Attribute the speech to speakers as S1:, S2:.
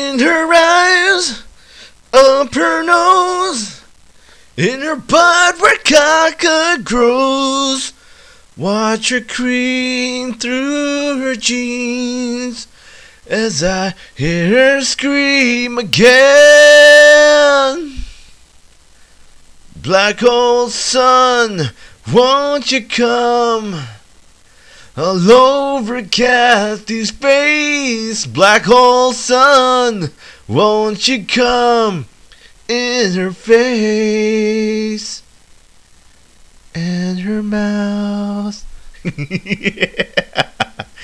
S1: in her eyes, up her nose, in her butt where caca grows. Watch her cream through her jeans as I hear her scream again. Black hole sun, won't you come all over Kathy's face? Black hole sun, won't you come in her face and her mouth? Yeah.